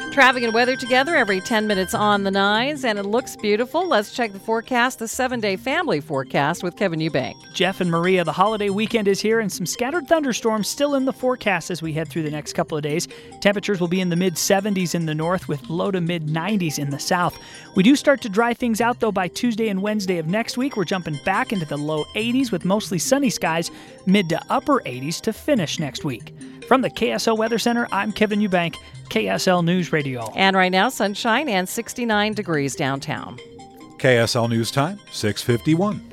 Traffic and weather together every 10 minutes on the nines, and it looks beautiful. Let's check the forecast, the 7-day family forecast with Kevin Eubank. Jeff and Maria, the holiday weekend is here, and some scattered thunderstorms still in the forecast as we head through the next couple of days. Temperatures will be in the mid-70s in the north with low to mid-90s in the south. We do start to dry things out, though, by Tuesday and Wednesday of next week. We're jumping back into the low 80s with mostly sunny skies, mid to upper 80s to finish next week. From the KSL Weather Center, I'm Kevin Eubank, KSL News Radio. And right now, sunshine and 69 degrees downtown. KSL News Time, 6:51.